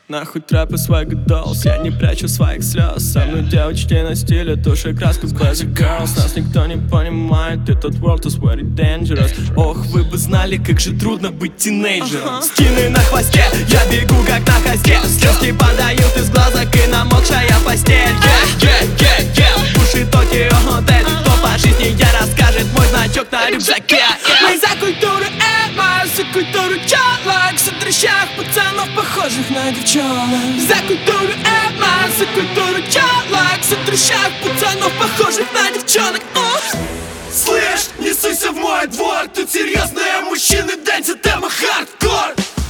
Нахуй трэп и свайг dolls, я не прячу своих слез. Со мной девочки на стиле, тушь и краска Basic Girls. Нас никто не понимает, этот world is very dangerous. Ох, вы бы знали, как же трудно быть тинейджером. Скины на хвосте, я бегу как на хосте. Слезки подают из глазок и намокшая постель. Уши Токио Хотель, кто по жизни я расскажет мой значок на рюкзаке. Мы за культуру эмо, за культуру чолок, за дрыщах пацанов, похожих на девчонок. За культуру эмо, за культуру чолок, за дрыщах пацанов, похожих на девчонок. Слышь, не суйся в мой двор, тут серьезные мужчины дэнсят эмо хардкор.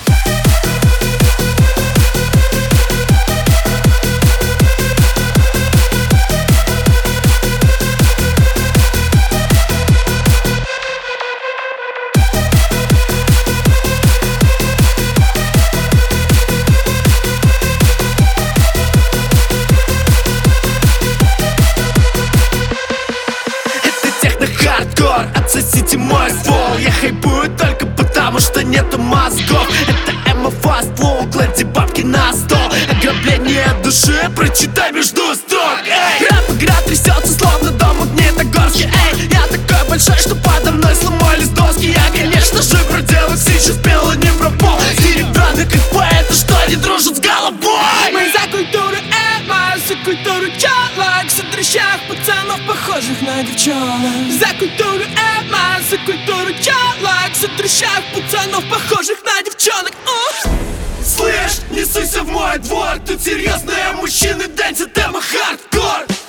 Хардкор, отсосите мой ствол. Я хайпую только потому, что нету мозгов. Это эмо фаст флоу, клади бабки на стол. Ограбление души, прочитай между строк. Рэп-игра трясется, словно дом в Магнитогорске. Я такой большой, что подо мной сломались доски. Я, конечно же, про девок сейчас пел, а не про пол. Серебряный как поэты, что не дружат с головой. Мы за культуру эмо, за культуру чолок, за дрыщах пацанов, похожих на девчонок. За культуру эмо, за культуру чолок, за дрыщах пацанов, похожих на девчонок. Слышь, не суйся в мой двор, тут серьезные мужчины дэнсят эмо хардкор.